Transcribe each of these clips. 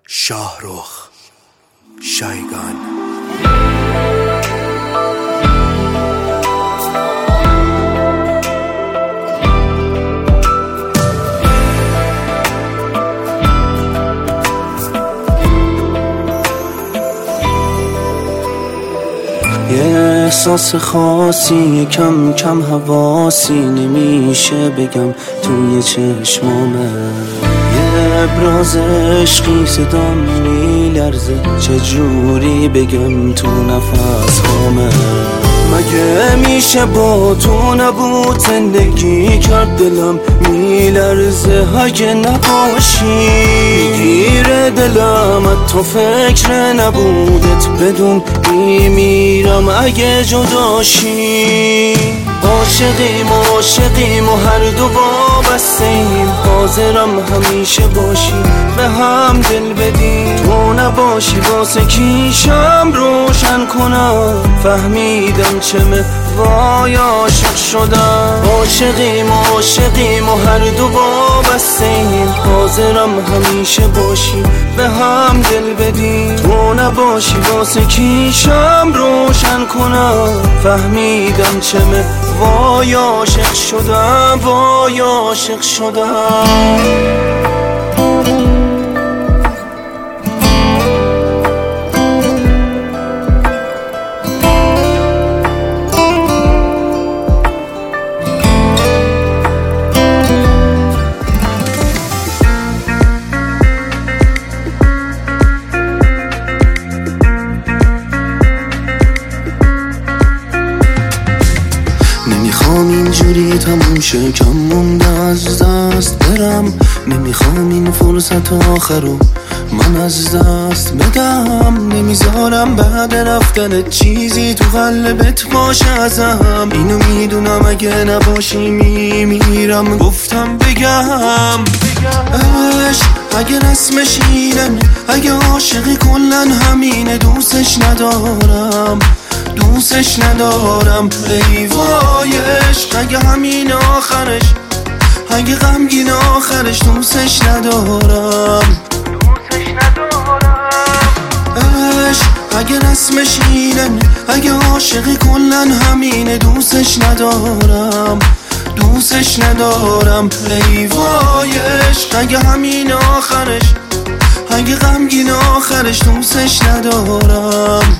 شاهرخ شایگان. یه احساس خاصی کم کم حواسی نمیشه بگم توی چشمامه، یه ابراز عشقی صدام میلرزه چجوری بگم تو نفس هامه. مگه میشه با تو نبود زندگی کرد، دلم میلرزه اگه نباشی، میگیره دلم تو فکر نبودت بدون میمیرم اگه جداشی. عاشقیم و هر دو وابسته‌ایم، حاضرم همیشه باشی به هم دل بدیم، تو نباشی واسه کیشم روشن کنم، فهمیدم چمه وای عاشق شدم. عاشقیم و هر دو وابسته‌ایم، حاضرم همیشه باشی به هم دل بدیم، تو نباشی واسه کیشم روشن کنم، فهمیدم چمه وای عاشق شدم، وای عاشق شدم. نمیخوام اینجوری تموم شه، کم مونده از دست برم، نمیخوام این فرصت آخرو من از دست بدم، نمیذارم بعد رفتن چیزی تو قلبت باشه ازم، اینو میدونم اگه نباشی میمیرم، گفتم بگم عشق اگه رسمش اینه، اگه عاشقی کلن همینه، دوستش ندارم ای وای عشق اگه همین آخرش، اگه غمگین آخرش، دوستش ندارم عشق اگه رسمش اینه، اگه عاشقی کلن همینه، دوستش ندارم ای وای عشق اگه همین آخرش، اگه غمگین آخرش، دوستش ندارم.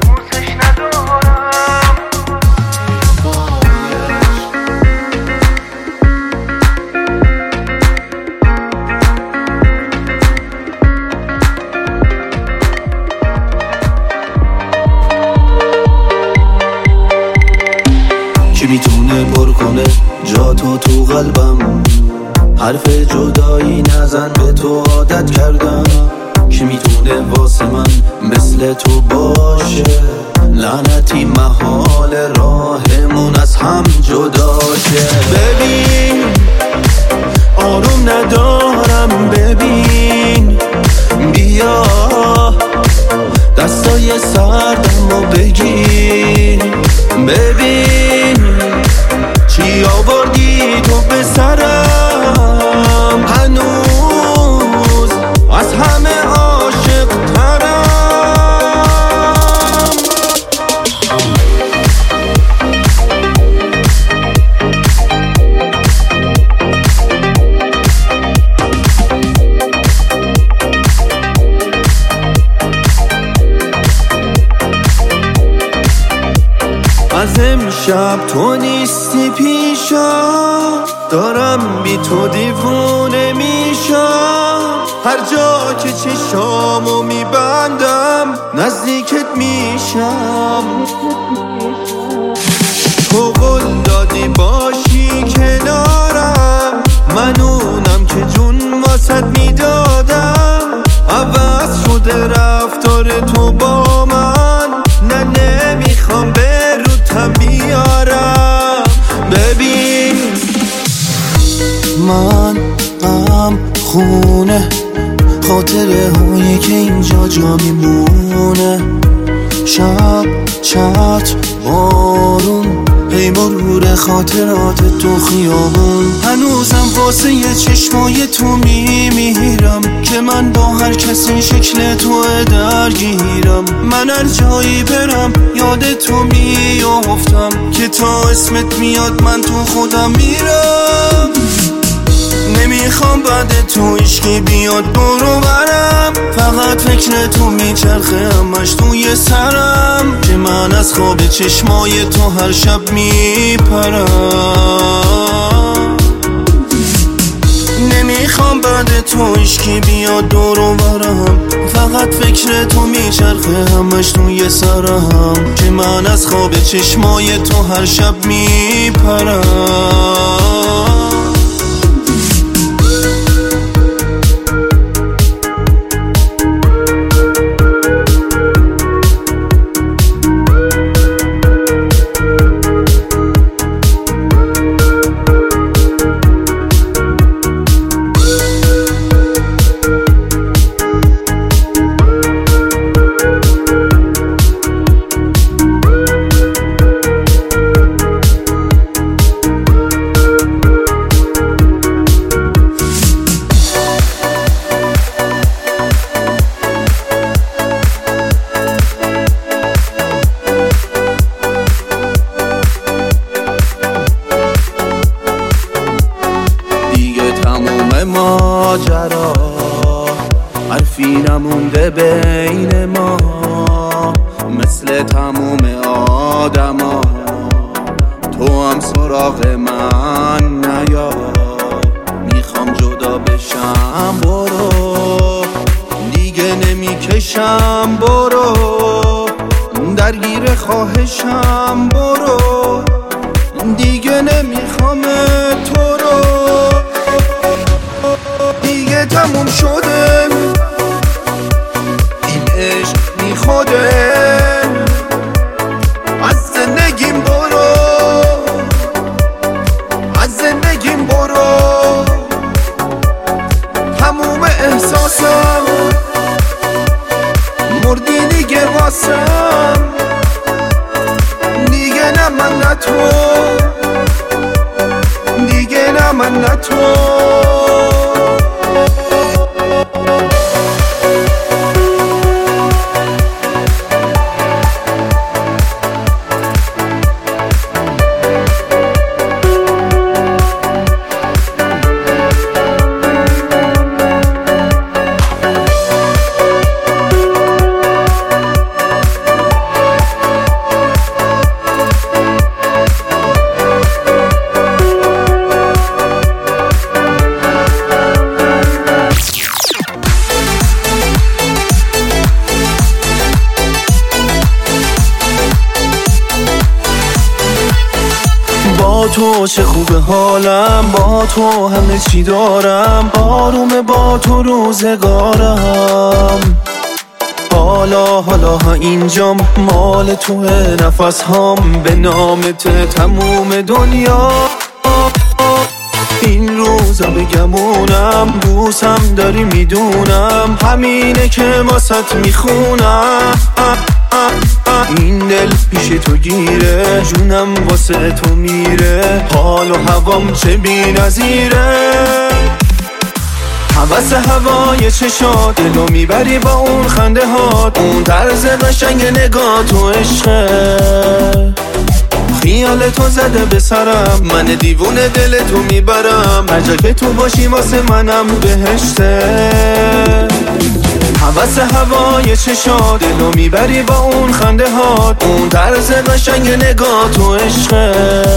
کی میتونه پر کنه جا تو قلبم، حرف جدایی نزن به تو عادت کردم، کی میتونه واسه من مثل تو باشه، لعنتی محال راهمون از هم جدا شه. ببین آروم ندارم، ببین بیا دستای سردم رو بگیر، ببین چی آوردی تو به سرم، هنوز از همه عاشق ترم. از امشب تو نیستی پیشم، دارم بی تو دیوونه میشم، هر جا که چشامو میبندم نزدیکت میشم، تو قول دادی باشی کنارم، من اونم که جون واسد میدادم، عوض شده رفتار تو با من، نه نمیخوام هم بیارم. ببین من غم خونه، خاطره هایی که اینجا جا میمونه، شب چت بارون موقع مرور خاطرات تو خیابون. هنوزم واسه چشمای تو میمیرم که من با هر کسی شکل تو درگیرم. من هر جایی برم یاد تو میافتم که تا اسمت میاد من تو خودم میرم. نمیخوام بعد تو عشقی بیاد برو برم، فقط فکر تو میچرخه همش توی سرم که من از خواب چشمای تو هر شب میپرم. نمیخوام بعد تو عشقی بیاد برو برم، فقط فکر تو میچرخه همش توی سرم که من از خواب چشمای تو هر شب میپرم. ماجرا حرفی نمونده بین ما، مثل تموم آدما تو هم سراغ من نیا. میخوام جدا بشم برو، دیگه نمیکشم برو، درگیر خواهشم برو، دیگه نمیخوام تو رو. دیگه تموم شده این عشق بی خوده، از زندگیم برو، از زندگیم برو. تموم احساسم مردی دیگه واسم، دیگه نه من نه تو، دیگه نه من نه تو. با تو چه خوبه حالم، با تو همه چی دارم، آرومه با تو روزگارم. حالا اینجام مال توه، نفس هام به نامت تموم دنیا. این روزا بگمونم دوستم داری میدونم، همینه که واسط میخونم. این دل پیش تو گیره، جونم واسه تو میره، حال و هوام چه بی نظیره. حوث هوای چشات دلو میبری با اون خنده هات، اون طرز قشنگ نگاه تو عشقه. خیال تو زده به سرم، من دیوونه دل تو میبرم، هر جا که تو باشی واسه منم بهشته. حوث هوای چشات دلو میبری با اون خنده هات، اون طرز قشنگ نگاه تو عشقه.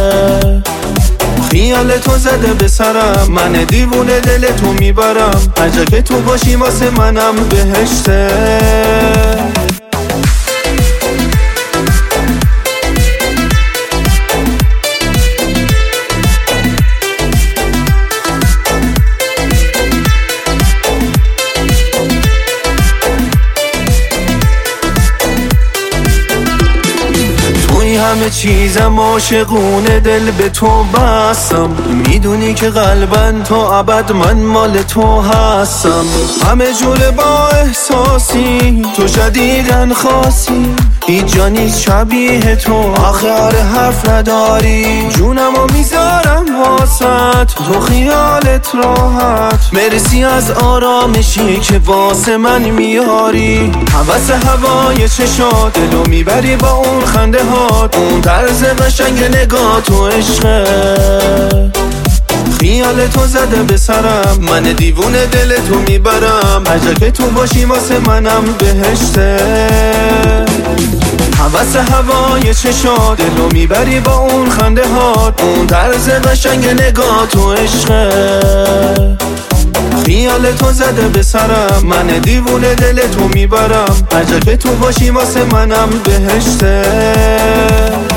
خیال تو زده به سرم، من دیوونه دل تو میبرم، هر جا که تو باشی واسه منم بهشته. همه چیزم عاشقونه، دل به تو بستم، میدونی که قلباً تا ابد من مال تو هستم. همه جوره با احساسی تو شدیدن خاصی، هیچ جا نیست شبیه تو، آخه آره حرف نداری. جونمو میذارم واسط، تو خیالت راحت. مرسی از آرامشی که واسه من میاری. هوس هوای چشات دلو میبری با اون خنده هات. اون طرز قشنگ نگاه تو عشقه، خیال تو زده به سرم. من دیوونه دل تو میبرم، هر که تو باشی واسه منم بهشته. هوس هوای چشات دلو میبری با اون خنده هات. اون طرز قشنگ نگاه تو عشقه، خیال تو زده به سرم. من دیوونه دل تو میبرم، هر جا که تو باشی واسه منم بهشته.